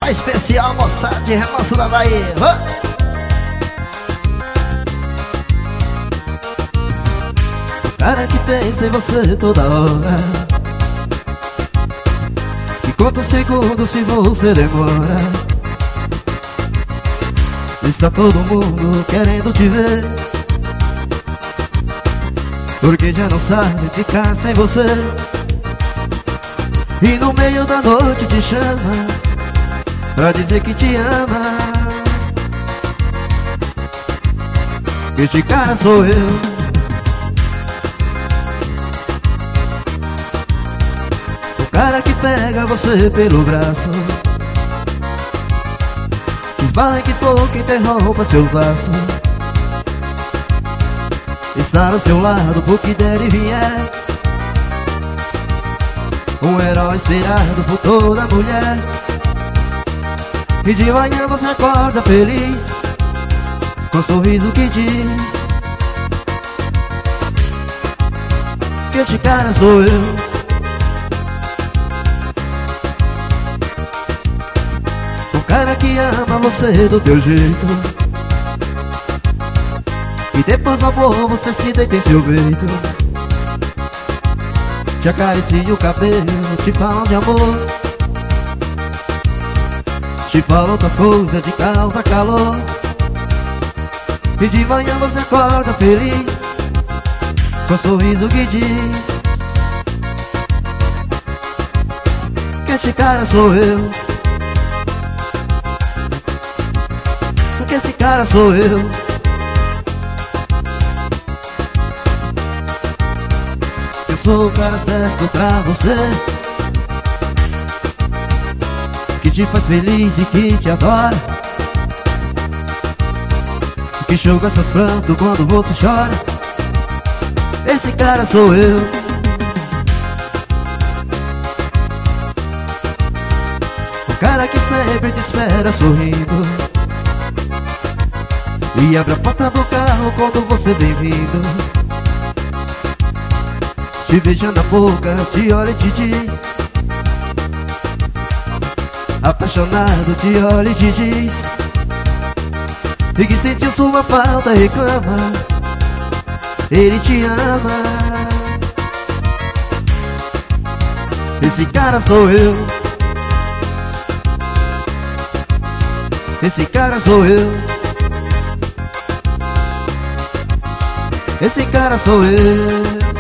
A especial moçada de Remanso da Bahia. O cara que pensa em você toda hora, e conta um segundo se você demora. Está todo mundo querendo te ver, porque já não sabe ficar sem você. E no meio da noite te chama pra dizer que te ama. Este cara sou eu. O cara que pega você pelo braço, esbarra que pouco interrompa seu passo. Está ao seu lado por que der e vier, um herói esperado por toda mulher. E de manhã você acorda feliz, com um sorriso que diz que este cara sou eu. O cara que ama você do teu jeito, e depois do amor você se deita em seu peito, te acaricia o cabelo, te fala de amor, te fala outras coisas de causa calor. E de manhã você acorda feliz, com um sorriso que diz que esse cara sou eu. Que esse cara sou eu. Eu sou o cara certo pra você, que te faz feliz e que te adora, que enxuga seus prantos quando você chora. Esse cara sou eu. O cara que sempre te espera sorrindo, e abre a porta do carro quando você vem vindo, te beija na boca, te olha e te diz, apaixonado te olha e te diz, e que sentiu sua falta reclama, ele te ama. Esse cara sou eu. Esse cara sou eu. Esse cara sou eu.